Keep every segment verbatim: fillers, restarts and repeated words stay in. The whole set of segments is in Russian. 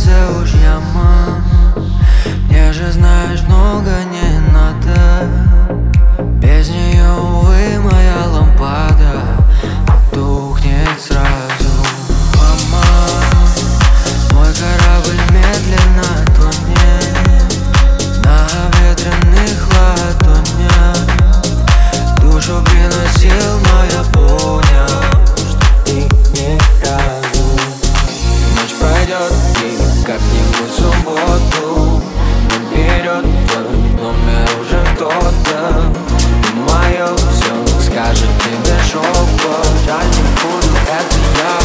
сердце уж яма. Мне же, знаешь, много не надо. Без нее, увы, моя лампада тухнет сразу. Мама, мой корабль медленно тонет на ветреных ладонях. Душу приносил, но я понял, что ты не разум. Ночь пройдет и как-нибудь в субботу наберет твой номер уже кто-то. И мое все скажет тебе шепот. Жаль, не буду, это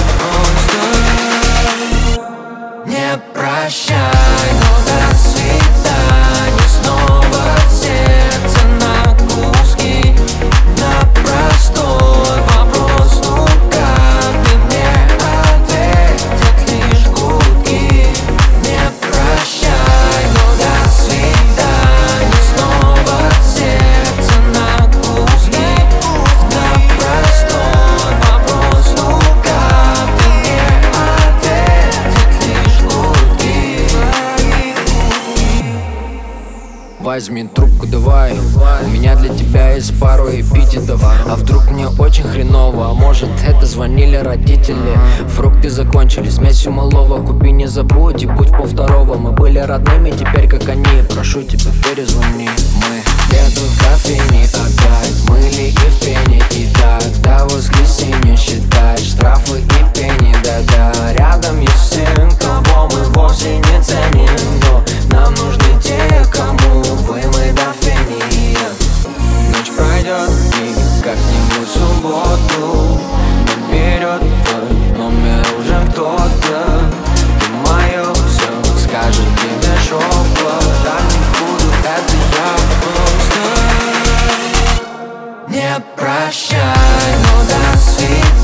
я просто. Не прощай, но до свидания. Снова сердце на куски. На простой вопрос, ну как ты мне ответят лишь гудки. Не прощай, но до свидания. Снова сердце на куски. На простой вопрос, ну как ты мне ответят лишь гудки. Возьми трубку, давай. У меня для тебя есть пару эпитетов. А вдруг мне очень хреново? А может, это звонили родители? Фрукты закончились, смесь малого. Купи, не забудь и будь полвторого. Мы были родными, теперь как они. Прошу тебя, перезвони. Мы где-то в кофейне опять мыли и в пене. И так до воскресенья считать штрафы и пени. Да-да, рядом есть сын, кого мы вовсе не ценим. Но нам нужны те, кому вы мы до фени. Ночь пройдет и как-нибудь в субботу наберет твой номер уже кто-то. Ты мое все скажет тебе шепот. Жаль, не буду, это я просто. Не прощай, но до свидания.